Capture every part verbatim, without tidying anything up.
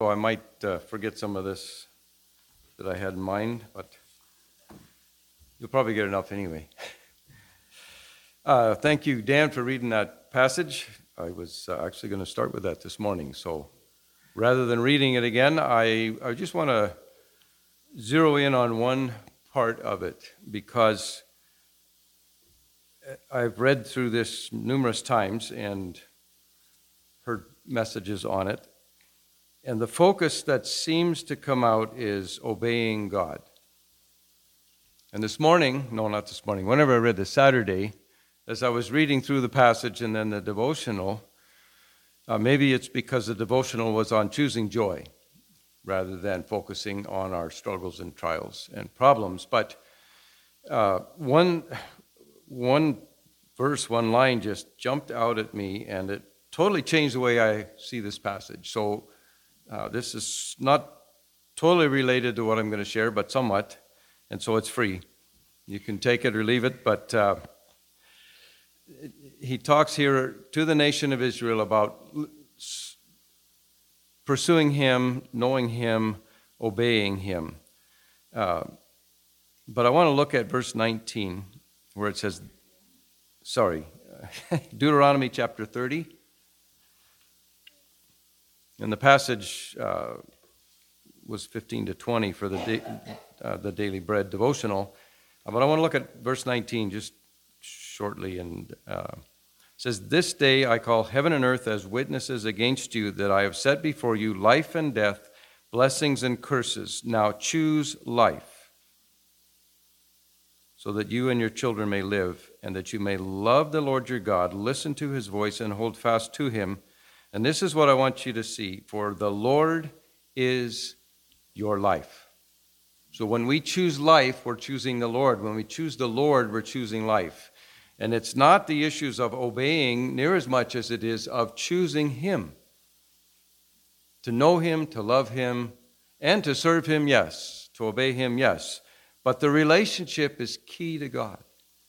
I might uh, forget some of this that I had in mind, but you'll probably get enough anyway. uh, thank you, Dan, for reading that passage. I was uh, actually going to start with that this morning, so rather than reading it again, I, I just want to zero in on one part of it, because I've read through this numerous times and heard messages on it, and the focus that seems to come out is obeying God. And this morning, no, not this morning, whenever I read this Saturday, as I was reading through the passage and then the devotional, uh, maybe it's because the devotional was on choosing joy rather than focusing on our struggles and trials and problems. But uh, one, one verse, one line just jumped out at me, and it totally changed the way I see this passage. So uh, this is not totally related to what I'm going to share, but somewhat, and so it's free. You can take it or leave it, but uh, he talks here to the nation of Israel about pursuing him, knowing him, obeying him. Uh, but I want to look at verse nineteen, where it says, sorry, Deuteronomy chapter thirty. And the passage uh, was fifteen to twenty for the, da- uh, the Daily Bread devotional. Uh, but I want to look at verse nineteen just shortly. And uh, it says, "This day I call heaven and earth as witnesses against you that I have set before you life and death, blessings and curses. Now choose life, so that you and your children may live, and that you may love the Lord your God, listen to his voice, and hold fast to him. And this is what I want you to see, for the Lord is your life." So when we choose life, we're choosing the Lord. When we choose the Lord, we're choosing life. And it's not the issues of obeying near as much as it is of choosing him. To know him, to love him, and to serve him, yes. To obey him, yes. But the relationship is key to God.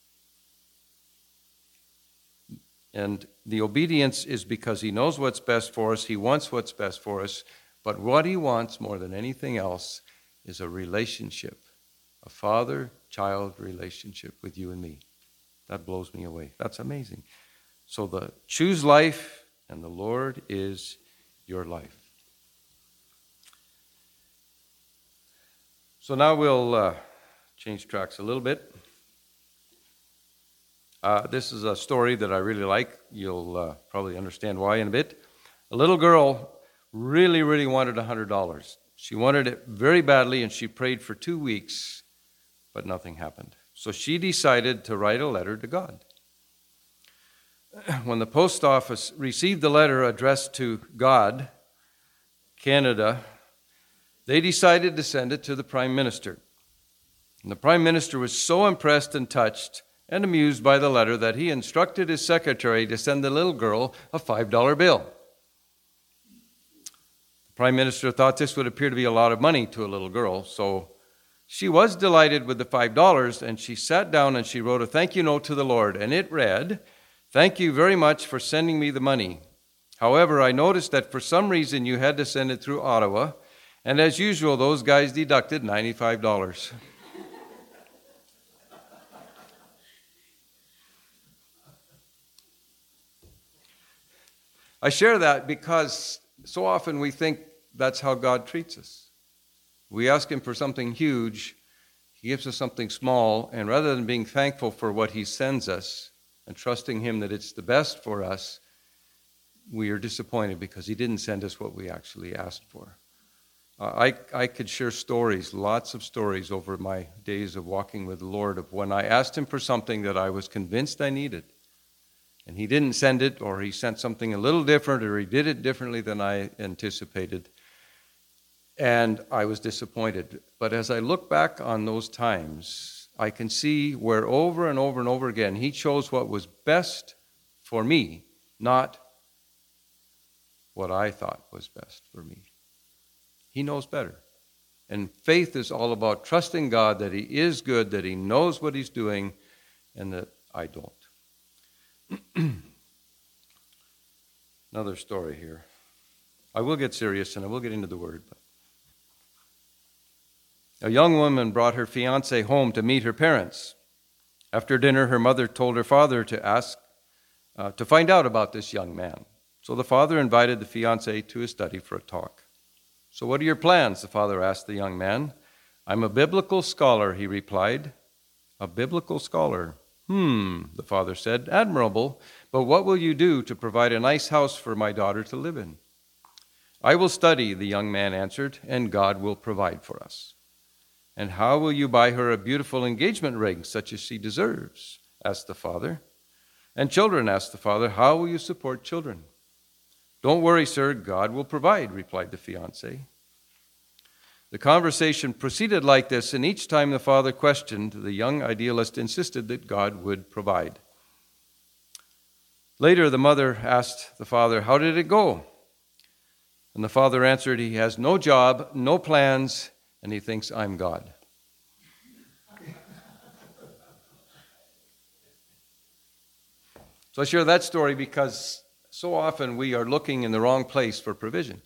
And the obedience is because he knows what's best for us. He wants what's best for us. But what he wants more than anything else is a relationship, a father-child relationship with you and me. That blows me away. That's amazing. So the choose life, and the Lord is your life. So now we'll uh, change tracks a little bit. Uh, this is a story that I really like. You'll uh, probably understand why in a bit. A little girl really, really wanted one hundred dollars. She wanted it very badly, and she prayed for two weeks, but nothing happened. So she decided to write a letter to God. When the post office received the letter addressed to God, Canada, they decided to send it to the Prime Minister. And the Prime Minister was so impressed and touched and amused by the letter that he instructed his secretary to send the little girl a five dollar bill. The Prime Minister thought this would appear to be a lot of money to a little girl, so she was delighted with the five dollars, and she sat down and she wrote a thank you note to the Lord, and it read, "Thank you very much for sending me the money. However, I noticed that for some reason you had to send it through Ottawa, and as usual, those guys deducted ninety-five dollars. I share that because so often we think that's how God treats us. We ask him for something huge, he gives us something small, and rather than being thankful for what he sends us and trusting him that it's the best for us, we are disappointed because he didn't send us what we actually asked for. Uh, I, I could share stories, lots of stories over my days of walking with the Lord of when I asked him for something that I was convinced I needed, and he didn't send it, or he sent something a little different, or he did it differently than I anticipated. And I was disappointed. But as I look back on those times, I can see where over and over and over again, he chose what was best for me, not what I thought was best for me. He knows better. And faith is all about trusting God that he is good, that he knows what he's doing, and that I don't. Another story here. I will get serious and I will get into the word. A young woman brought her fiancé home to meet her parents. After dinner, her mother told her father to ask, uh, to find out about this young man. So the father invited the fiancé to his study for a talk. "So what are your plans?" the father asked the young man. "I'm a biblical scholar," he replied. "A biblical scholar? Hmm," the father said. "Admirable. But what will you do to provide a nice house for my daughter to live in?" "I will study," the young man answered, "and God will provide for us." "And how will you buy her a beautiful engagement ring such as she deserves?" asked the father. "And children," asked the father, "how will you support children?" "Don't worry, sir, God will provide," replied the fiancé. The conversation proceeded like this, and each time the father questioned, the young idealist insisted that God would provide. Later, the mother asked the father, "How did it go?" And the father answered, "He has no job, no plans, and he thinks I'm God." So I share that story because so often we are looking in the wrong place for provision.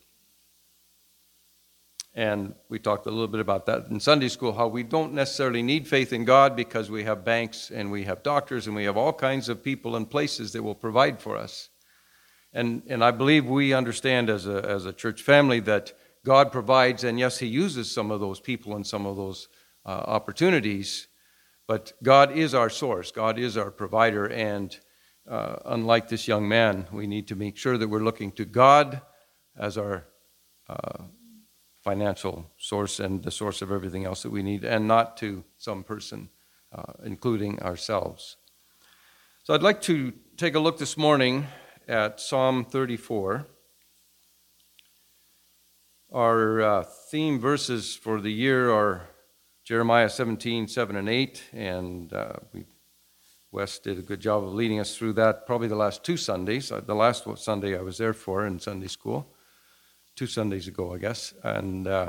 And we talked a little bit about that in Sunday school, how we don't necessarily need faith in God because we have banks and we have doctors and we have all kinds of people and places that will provide for us. And and I believe we understand as a as a church family that God provides, and yes, he uses some of those people and some of those uh, opportunities, but God is our source. God is our provider, and uh, unlike this young man, we need to make sure that we're looking to God as our uh, financial source and the source of everything else that we need, and not to some person, uh, including ourselves. So I'd like to take a look this morning at Psalm thirty-four. Our uh, theme verses for the year are Jeremiah seventeen, seven and eight, and uh, we, Wes did a good job of leading us through that probably the last two Sundays. Uh, the last Sunday I was there for in Sunday school, two Sundays ago, I guess, and uh,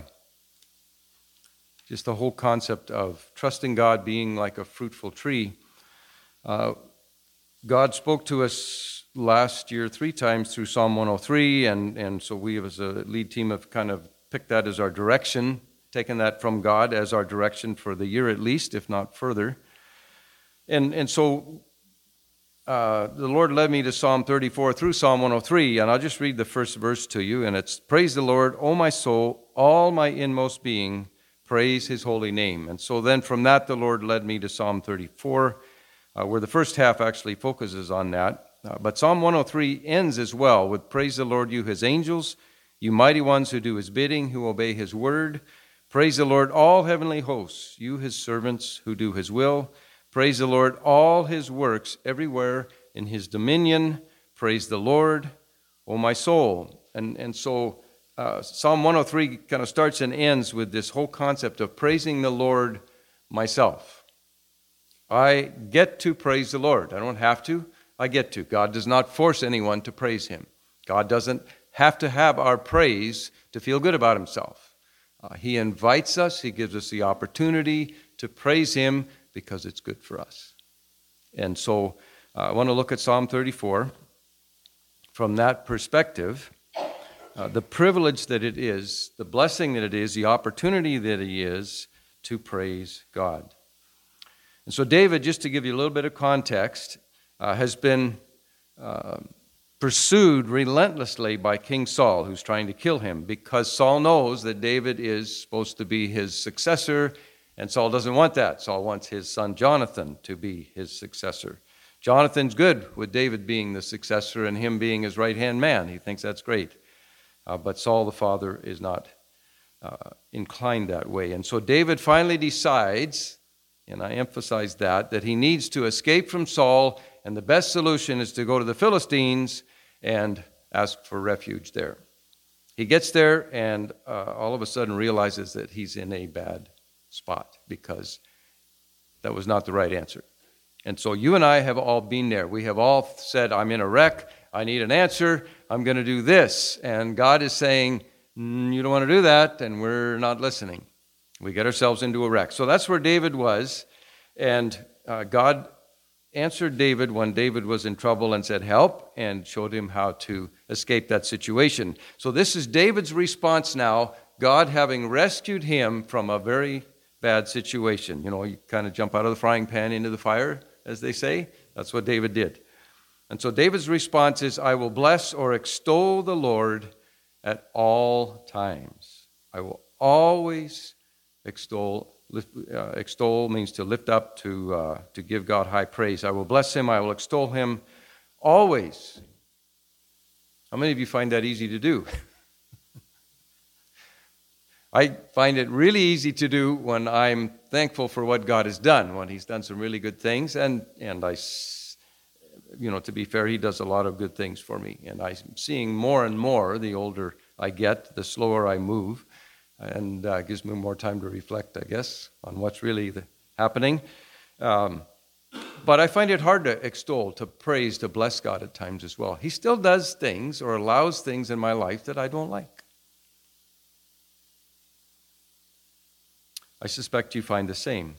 just the whole concept of trusting God, being like a fruitful tree. Uh, God spoke to us last year three times through Psalm one oh three, and, and so we as a lead team have kind of picked that as our direction, taken that from God as our direction for the year at least, if not further. And, and so uh, the Lord led me to Psalm thirty-four through Psalm one oh three, and I'll just read the first verse to you, and it's, "Praise the Lord, O my soul, all my inmost being, praise his holy name." And so then from that the Lord led me to Psalm thirty-four, uh, where the first half actually focuses on that. Uh, but Psalm one oh three ends as well with, "Praise the Lord, you his angels, you mighty ones who do his bidding, who obey his word. Praise the Lord, all heavenly hosts, you his servants who do his will. Praise the Lord, all his works everywhere in his dominion. Praise the Lord, O my soul." And, and so uh, Psalm one oh three kind of starts and ends with this whole concept of praising the Lord myself. I get to praise the Lord. I don't have to. I get to. God does not force anyone to praise him. God doesn't have to have our praise to feel good about himself. Uh, he invites us. He gives us the opportunity to praise him because it's good for us. And so uh, I want to look at Psalm thirty-four from that perspective, uh, the privilege that it is, the blessing that it is, the opportunity that it is to praise God. And so David, just to give you a little bit of context, uh, has been uh, pursued relentlessly by King Saul, who's trying to kill him, because Saul knows that David is supposed to be his successor, and Saul doesn't want that. Saul wants his son Jonathan to be his successor. Jonathan's good with David being the successor and him being his right-hand man. He thinks that's great. Uh, but Saul the father is not uh, inclined that way. And so David finally decides, and I emphasize that, that he needs to escape from Saul, and the best solution is to go to the Philistines and ask for refuge there. He gets there and uh, all of a sudden realizes that he's in a bad spot because that was not the right answer. And so you and I have all been there. We have all said, I'm in a wreck. I need an answer. I'm going to do this. And God is saying, mm, you don't want to do that, and we're not listening. We get ourselves into a wreck. So that's where David was. And uh, God answered David when David was in trouble and said, help, and showed him how to escape that situation. So this is David's response now, God having rescued him from a very bad situation. You know, you kind of jump out of the frying pan into the fire, as they say. That's what David did. And so David's response is, I will bless or extol the Lord at all times. I will always extol. Lift, uh, extol means to lift up, to uh, to give God high praise. I will bless him. I will extol him always. How many of you find that easy to do? I find it really easy to do when I'm thankful for what God has done, when he's done some really good things. And, and I, you know, to be fair, he does a lot of good things for me. And I'm seeing more and more the older I get, the slower I move. And uh, gives me more time to reflect, I guess, on what's really the, happening. Um, but I find it hard to extol, to praise, to bless God at times as well. He still does things or allows things in my life that I don't like. I suspect you find the same.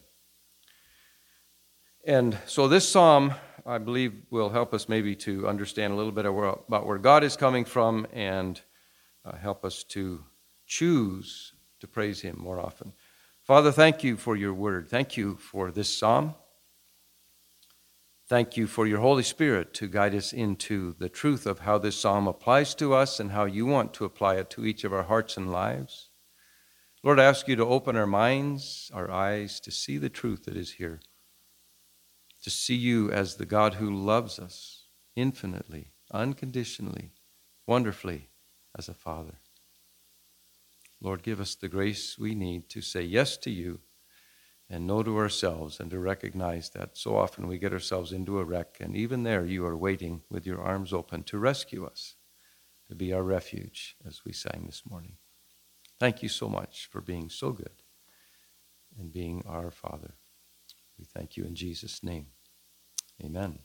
And so this psalm, I believe, will help us maybe to understand a little bit about where God is coming from and uh, help us to choose to praise him more often. Father, thank you for your word. Thank you for this psalm. Thank you for your Holy Spirit to guide us into the truth of how this psalm applies to us and how you want to apply it to each of our hearts and lives. Lord, I ask you to open our minds, our eyes, to see the truth that is here, to see you as the God who loves us infinitely, unconditionally, wonderfully as a Father. Lord, give us the grace we need to say yes to you and no to ourselves, and to recognize that so often we get ourselves into a wreck, and even there you are waiting with your arms open to rescue us, to be our refuge, as we sang this morning. Thank you so much for being so good and being our Father. We thank you in Jesus' name. Amen.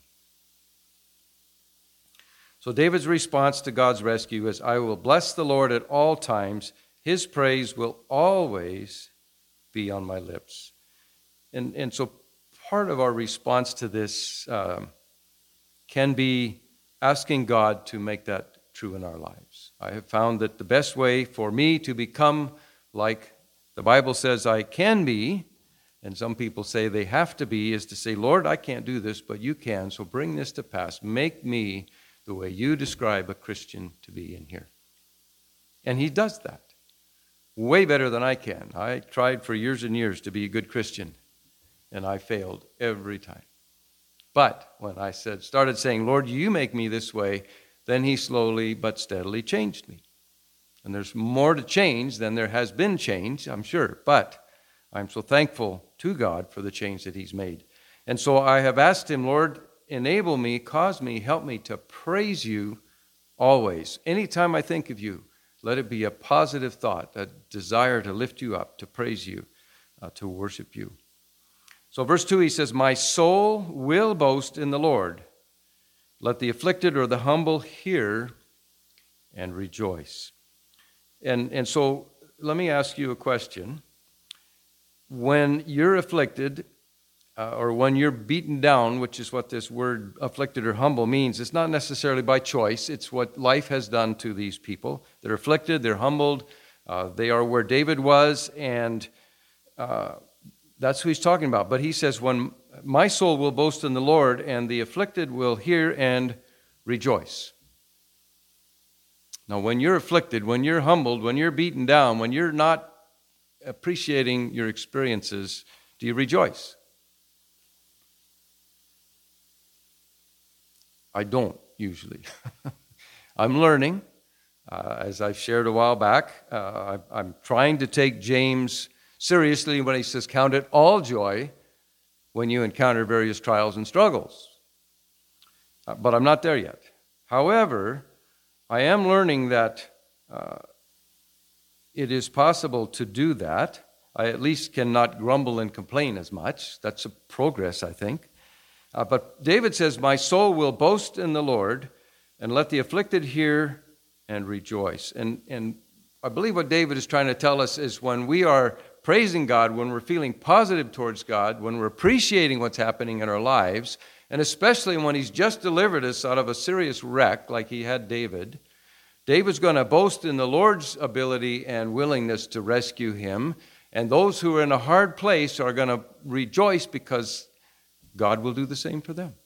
So David's response to God's rescue is, I will bless the Lord at all times. His praise will always be on my lips. And, and so part of our response to this um, can be asking God to make that true in our lives. I have found that the best way for me to become like the Bible says I can be, and some people say they have to be, is to say, Lord, I can't do this, but you can, so bring this to pass. Make me the way you describe a Christian to be in here. And he does that way better than I can. I tried for years and years to be a good Christian, and I failed every time. But when I said, started saying, Lord, you make me this way, then he slowly but steadily changed me. And there's more to change than there has been change, I'm sure. But I'm so thankful to God for the change that he's made. And so I have asked him, Lord, enable me, cause me, help me to praise you always. Anytime I think of you, let it be a positive thought, a desire to lift you up, to praise you, uh, to worship you. So verse two, he says, my soul will boast in the Lord. Let the afflicted or the humble hear and rejoice. And, and so let me ask you a question. When you're afflicted, uh, or when you're beaten down, which is what this word afflicted or humble means, it's not necessarily by choice. It's what life has done to these people. They're afflicted, they're humbled, uh, they are where David was, and uh, that's who he's talking about. But he says, when my soul will boast in the Lord, and the afflicted will hear and rejoice. Now, when you're afflicted, when you're humbled, when you're beaten down, when you're not appreciating your experiences, do you rejoice? I don't usually. I'm learning. Uh, as I've shared a while back, uh, I, I'm trying to take James seriously when he says, count it all joy when you encounter various trials and struggles. Uh, but I'm not there yet. However, I am learning that uh, it is possible to do that. I at least cannot grumble and complain as much. That's a progress, I think. Uh, but David says, my soul will boast in the Lord, and let the afflicted hear and rejoice. And, and I believe what David is trying to tell us is when we are praising God, when we're feeling positive towards God, when we're appreciating what's happening in our lives, And especially when he's just delivered us out of a serious wreck like he had David, David's going to boast in the Lord's ability and willingness to rescue him. And those who are in a hard place are going to rejoice because God will do the same for them.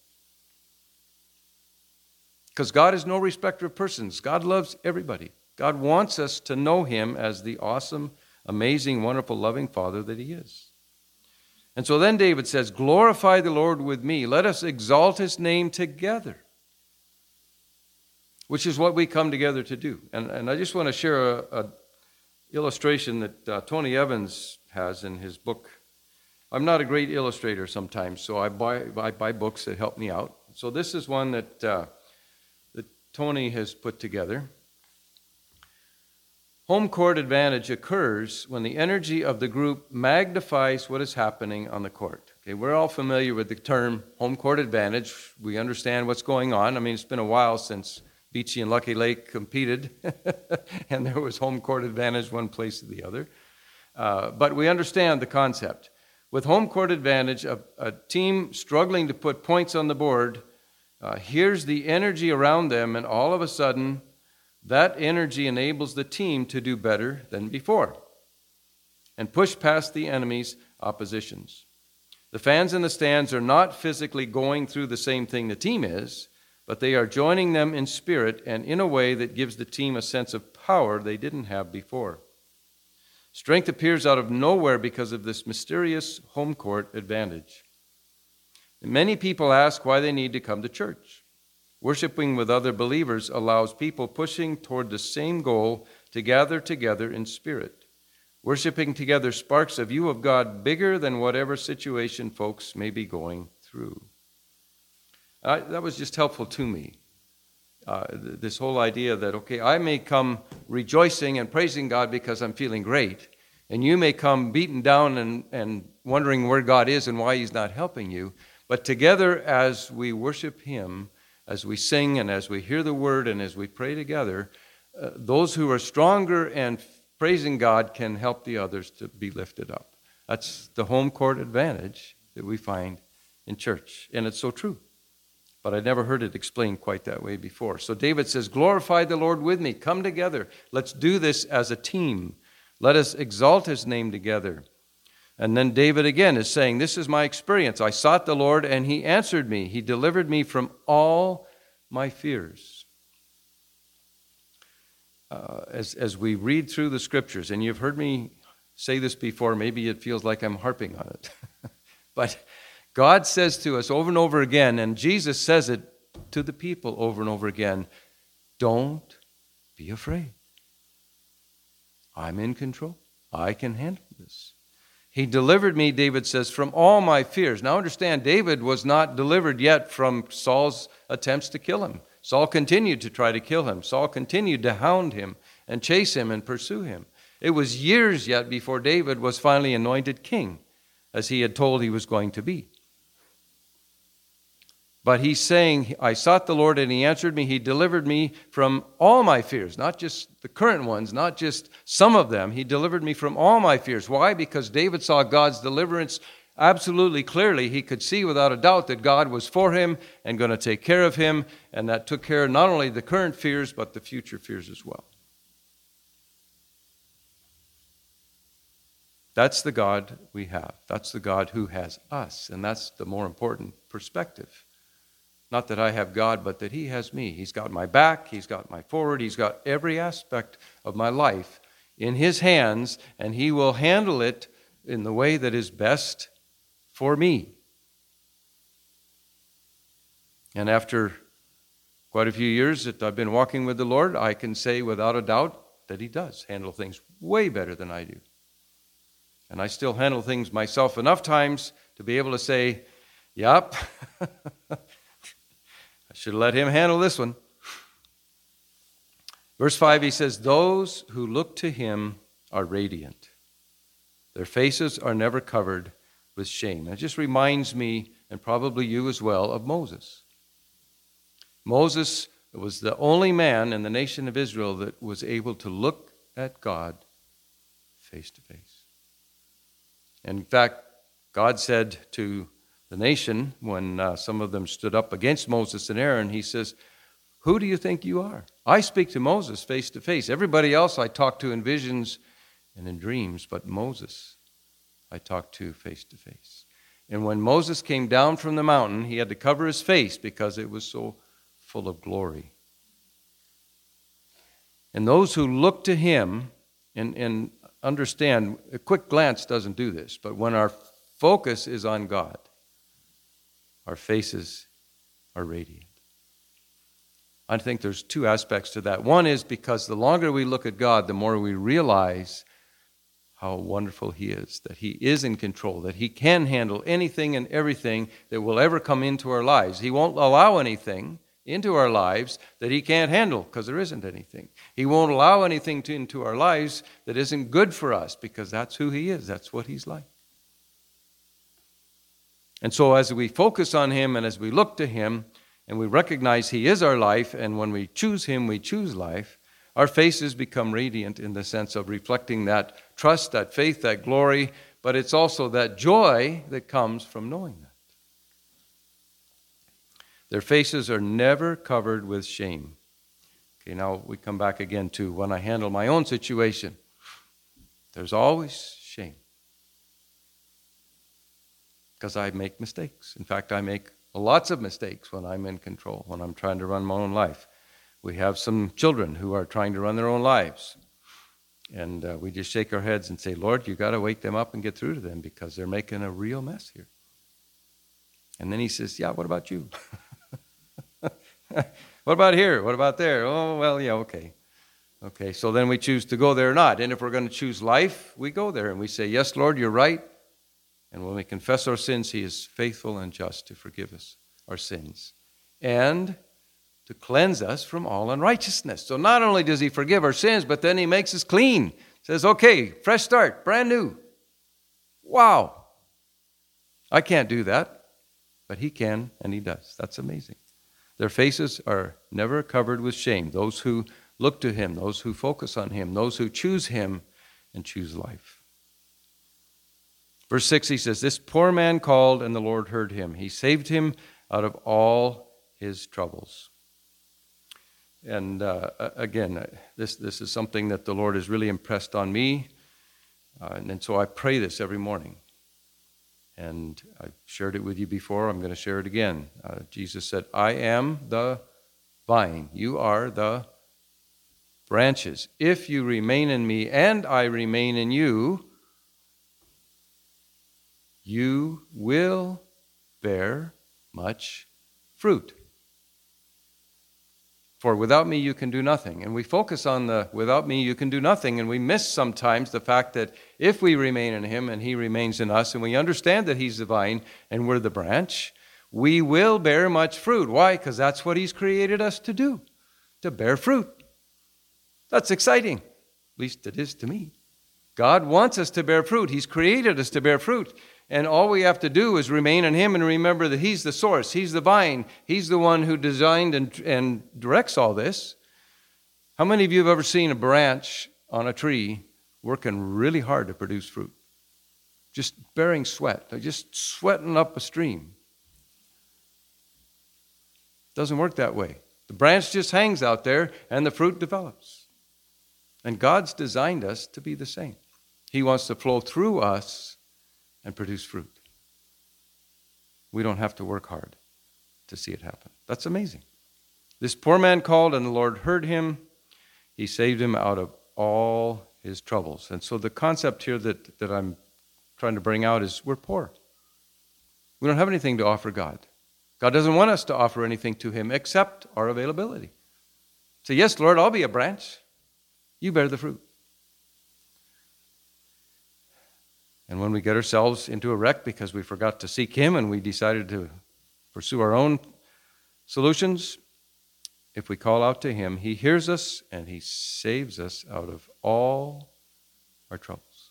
Because God is no respecter of persons. God loves everybody. God wants us to know him as the awesome, amazing, wonderful, loving Father that he is. And so then David says, glorify the Lord with me. Let us exalt his name together. Which is what we come together to do. And, and I just want to share a, a illustration that uh, Tony Evans has in his book. I'm not a great illustrator sometimes, so I buy, I buy books that help me out. So this is one that, uh, that Tony has put together. Home court advantage occurs when the energy of the group magnifies what is happening on the court. Okay, we're all familiar with the term home court advantage. We understand what's going on. I mean, it's been a while since Beachy and Lucky Lake competed, and there was home court advantage one place or the other. Uh, but we understand the concept. With home court advantage, a, a team struggling to put points on the board uh, hears the energy around them, and all of a sudden, that energy enables the team to do better than before and push past the enemy's oppositions. The fans in the stands are not physically going through the same thing the team is, but they are joining them in spirit and in a way that gives the team a sense of power they didn't have before. Strength appears out of nowhere because of this mysterious home court advantage. And many people ask why they need to come to church. Worshiping with other believers allows people pushing toward the same goal to gather together in spirit. Worshiping together sparks a view of God bigger than whatever situation folks may be going through. I, that was just helpful to me. Uh, th- this whole idea that, okay, I may come rejoicing and praising God because I'm feeling great, and you may come beaten down and, and wondering where God is and why he's not helping you. But together as we worship him, as we sing and as we hear the word and as we pray together, uh, those who are stronger and praising God can help the others to be lifted up. That's the home court advantage that we find in church. And it's so true. But I'd never heard it explained quite that way before. So David says, glorify the Lord with me. Come together. Let's do this as a team. Let us exalt his name together. And then David again is saying, this is my experience. I sought the Lord and he answered me. He delivered me from all my fears. Uh, as, as we read through the scriptures, and you've heard me say this before, maybe it feels like I'm harping on it. But God says to us over and over again, and Jesus says it to the people over and over again, don't be afraid. I'm in control. I can handle this. He delivered me, David says, from all my fears. Now understand, David was not delivered yet from Saul's attempts to kill him. Saul continued to try to kill him. Saul continued to hound him and chase him and pursue him. It was years yet before David was finally anointed king, as he had told he was going to be. But he's saying, I sought the Lord and he answered me. He delivered me from all my fears, not just the current ones, not just some of them. He delivered me from all my fears. Why? Because David saw God's deliverance absolutely clearly. He could see without a doubt that God was for him and going to take care of him. And that took care of not only the current fears, but the future fears as well. That's the God we have. That's the God who has us. And that's the more important perspective. Not that I have God, but that he has me. He's got my back. He's got my forward. He's got every aspect of my life in his hands, and he will handle it in the way that is best for me. And after quite a few years that I've been walking with the Lord, I can say without a doubt that he does handle things way better than I do. And I still handle things myself enough times to be able to say, yep, I should have let him handle this one. Verse five, he says, those who look to him are radiant. Their faces are never covered with shame. It just reminds me, and probably you as well, of Moses. Moses was the only man in the nation of Israel that was able to look at God face to face. And in fact, God said to the nation, when uh, some of them stood up against Moses and Aaron, he says, who do you think you are? I speak to Moses face to face. Everybody else I talk to in visions and in dreams, but Moses I talk to face to face. And when Moses came down from the mountain, he had to cover his face because it was so full of glory. And those who look to him, and, and understand, a quick glance doesn't do this, but when our focus is on God, our faces are radiant. I think there's two aspects to that. One is because the longer we look at God, the more we realize how wonderful he is, that he is in control, that he can handle anything and everything that will ever come into our lives. He won't allow anything into our lives that he can't handle because there isn't anything. He won't allow anything to, into our lives that isn't good for us because that's who he is. That's what he's like. And so as we focus on him and as we look to him and we recognize he is our life, and when we choose him, we choose life, our faces become radiant in the sense of reflecting that trust, that faith, that glory, but it's also that joy that comes from knowing that. Their faces are never covered with shame. Okay, now we come back again to when I handle my own situation. There's always shame. Because I make mistakes. In fact, I make lots of mistakes when I'm in control, when I'm trying to run my own life. We have some children who are trying to run their own lives. And uh, we just shake our heads and say, Lord, you got to wake them up and get through to them because they're making a real mess here. And then he says, yeah, what about you? What about here? What about there? Oh, well, yeah, okay. Okay, so then we choose to go there or not. And if we're going to choose life, we go there and we say, yes, Lord, you're right. And when we confess our sins, he is faithful and just to forgive us our sins and to cleanse us from all unrighteousness. So not only does he forgive our sins, but then he makes us clean. Says, okay, fresh start, brand new. Wow. I can't do that, but he can, and he does. That's amazing. Their faces are never covered with shame. Those who look to him, those who focus on him, those who choose him and choose life. Verse six, he says, this poor man called and the Lord heard him. He saved him out of all his troubles. And uh, again, this, this is something that the Lord has really impressed on me. Uh, and, and so I pray this every morning. And I've shared it with you before. I'm going to share it again. Uh, Jesus said, I am the vine. You are the branches. If you remain in me and I remain in you, you will bear much fruit. For without me you can do nothing. And we focus on the without me you can do nothing, and we miss sometimes the fact that if we remain in him and he remains in us, and we understand that he's the vine and we're the branch, we will bear much fruit. Why? Because that's what he's created us to do, to bear fruit. That's exciting. At least it is to me. God wants us to bear fruit. He's created us to bear fruit. And all we have to do is remain in him and remember that he's the source. He's the vine. He's the one who designed and, and directs all this. How many of you have ever seen a branch on a tree working really hard to produce fruit? Just bearing sweat. They're just sweating up a stream. Doesn't work that way. The branch just hangs out there and the fruit develops. And God's designed us to be the same. He wants to flow through us and produce fruit. We don't have to work hard to see it happen. That's amazing. This poor man called and the Lord heard him. He saved him out of all his troubles. And so the concept here that, that I'm trying to bring out is we're poor. We don't have anything to offer God. God doesn't want us to offer anything to him except our availability. Say, yes, Lord, I'll be a branch. You bear the fruit. And when we get ourselves into a wreck because we forgot to seek him and we decided to pursue our own solutions, if we call out to him, he hears us and he saves us out of all our troubles.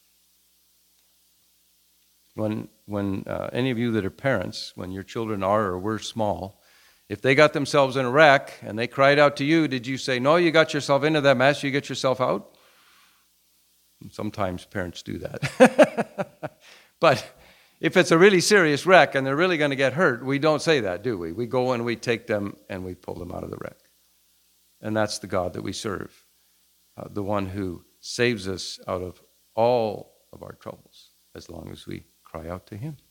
When, when uh, any of you that are parents, when your children are or were small, if they got themselves in a wreck and they cried out to you, did you say, no, you got yourself into that mess, you get yourself out? Sometimes parents do that. But if it's a really serious wreck and they're really going to get hurt, we don't say that, do we? We go and we take them and we pull them out of the wreck. And that's the God that we serve, uh, the one who saves us out of all of our troubles as long as we cry out to him.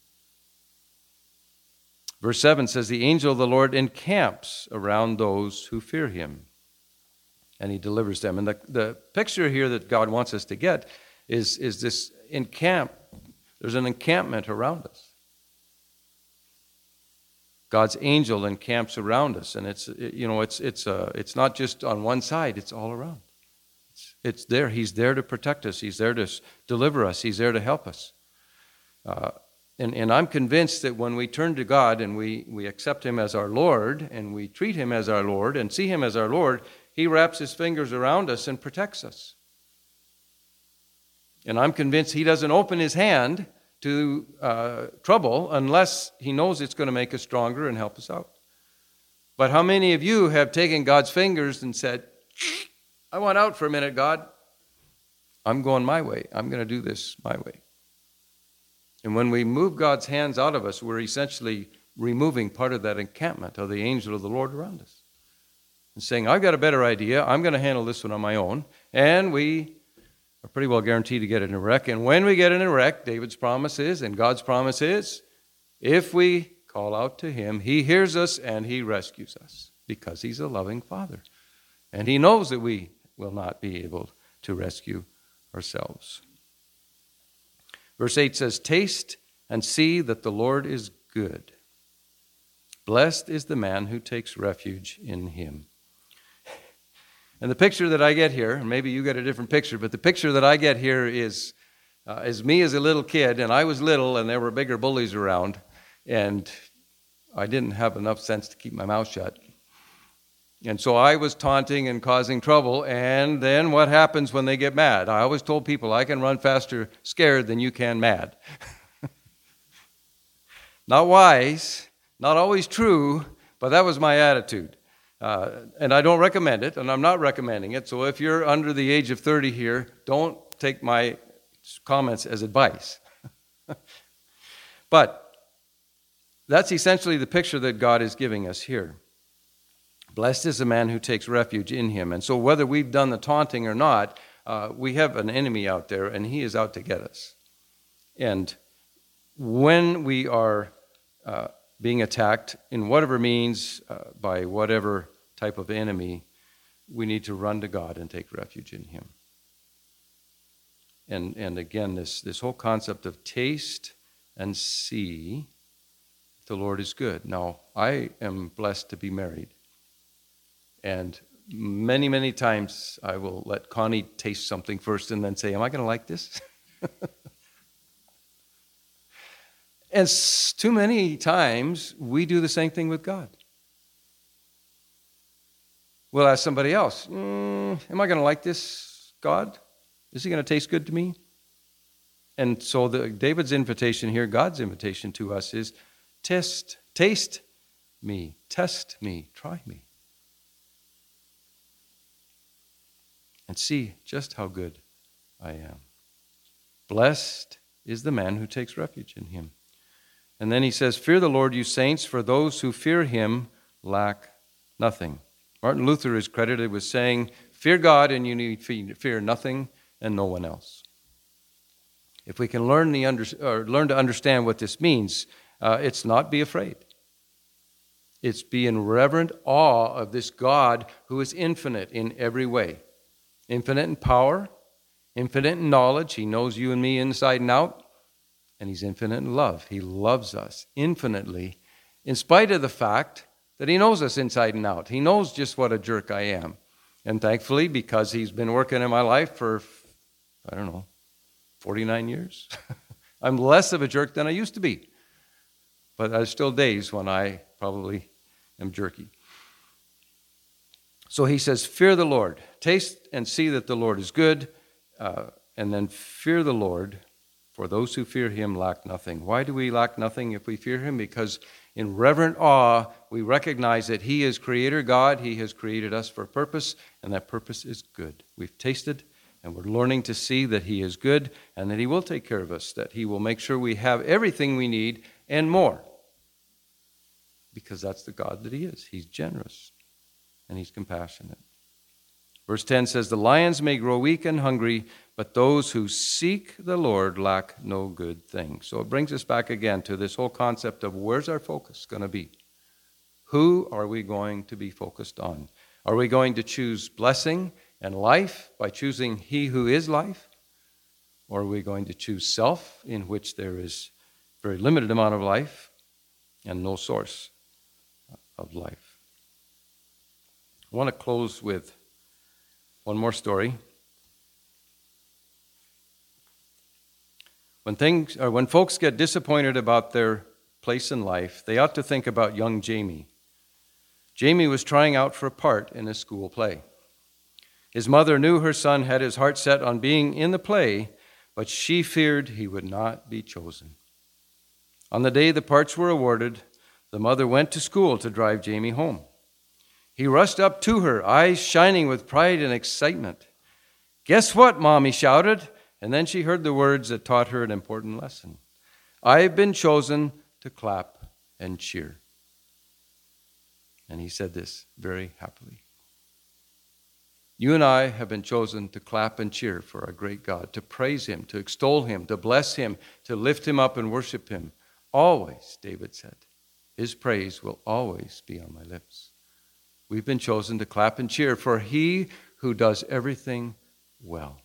Verse seven says, the angel of the Lord encamps around those who fear him, and he delivers them. And the, the picture here that God wants us to get is, is this encamp. There's an encampment around us. God's angel encamps around us, and it's you know it's it's uh, it's not just on one side; it's all around. It's, it's there. He's there to protect us. He's there to deliver us. He's there to help us. Uh, and and I'm convinced that when we turn to God and we we accept Him as our Lord and we treat Him as our Lord and see Him as our Lord, He wraps His fingers around us and protects us. And I'm convinced He doesn't open His hand to uh, trouble unless he knows it's going to make us stronger and help us out. But how many of you have taken God's fingers and said, I want out for a minute, God. I'm going my way. I'm going to do this my way. And when we move God's hands out of us, we're essentially removing part of that encampment of the angel of the Lord around us. And saying, I've got a better idea. I'm going to handle this one on my own. And we are pretty well guaranteed to get in a wreck. And when we get in a wreck, David's promise is, and God's promise is, if we call out to him, he hears us and he rescues us because he's a loving Father. And he knows that we will not be able to rescue ourselves. Verse eight says, taste and see that the Lord is good. Blessed is the man who takes refuge in him. And the picture that I get here, and maybe you get a different picture, but the picture that I get here is, uh, is me as a little kid, and I was little, and there were bigger bullies around, and I didn't have enough sense to keep my mouth shut. And so I was taunting and causing trouble, and then what happens when they get mad? I always told people, I can run faster scared than you can mad. Not wise, not always true, but that was my attitude. Uh, and I don't recommend it, and I'm not recommending it. So if you're under the age of thirty here, don't take my comments as advice. But that's essentially the picture that God is giving us here. Blessed is the man who takes refuge in him. And so whether we've done the taunting or not, uh, we have an enemy out there, and he is out to get us. And when we are uh, being attacked in whatever means, uh, by whatever type of enemy, we need to run to God and take refuge in him. And and again, this, this whole concept of taste and see the Lord is good. Now, I am blessed to be married. And many, many times I will let Connie taste something first and then say, am I going to like this? And too many times we do the same thing with God. We'll ask somebody else, mm, am I going to like this, God? Is he going to taste good to me? And so the, David's invitation here, God's invitation to us is, test, taste me, test me, try me. And see just how good I am. Blessed is the man who takes refuge in him. And then he says, fear the Lord, you saints, for those who fear him lack nothing. Martin Luther is credited with saying, fear God and you need fear nothing and no one else. If we can learn the under, or learn to understand what this means, uh, it's not be afraid. It's be in reverent awe of this God who is infinite in every way. Infinite in power, infinite in knowledge. He knows you and me inside and out. And he's infinite in love. He loves us infinitely, in spite of the fact that he knows us inside and out. He knows just what a jerk I am. And thankfully, because he's been working in my life for, I don't know, forty-nine years, I'm less of a jerk than I used to be. But there's still days when I probably am jerky. So he says, fear the Lord. Taste and see that the Lord is good. Uh, and then fear the Lord. For those who fear him lack nothing. Why do we lack nothing if we fear him? Because in reverent awe, we recognize that he is Creator God. He has created us for a purpose, and that purpose is good. We've tasted And we're learning to see that he is good and that he will take care of us, that he will make sure we have everything we need and more. Because that's the God that he is. He's generous and he's compassionate. Verse ten says, the lions may grow weak and hungry, but those who seek the Lord lack no good thing. So it brings us back again to this whole concept of where's our focus going to be? Who are we going to be focused on? Are we going to choose blessing and life by choosing he who is life? Or are we going to choose self, in which there is a very limited amount of life and no source of life? I want to close with one more story. When things, or when folks get disappointed about their place in life, they ought to think about young Jamie. Jamie was trying out for a part in a school play. His mother knew her son had his heart set on being in the play, but she feared he would not be chosen. On the day the parts were awarded, the mother went to school to drive Jamie home. He rushed up to her, eyes shining with pride and excitement. "Guess what?" Mommy shouted, and then she heard the words that taught her an important lesson. "I've been chosen to clap and cheer." And he said this very happily. You and I have been chosen to clap and cheer for our great God, to praise him, to extol him, to bless him, to lift him up and worship him. Always, David said, his praise will always be on my lips. We've been chosen to clap and cheer for he who does everything well.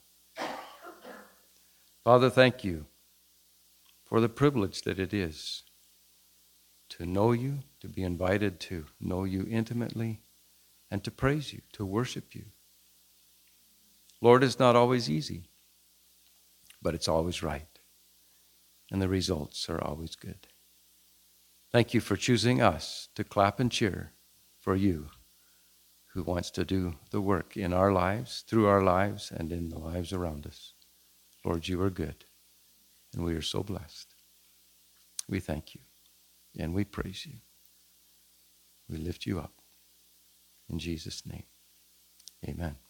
Father, thank you for the privilege that it is to know you, to be invited to know you intimately, and to praise you, to worship you. Lord, it's not always easy, but it's always right, and the results are always good. Thank you for choosing us to clap and cheer for you, who wants to do the work in our lives, through our lives, and in the lives around us. Lord, you are good, and we are so blessed. We thank you, and we praise you. We lift you up. In Jesus' name, amen.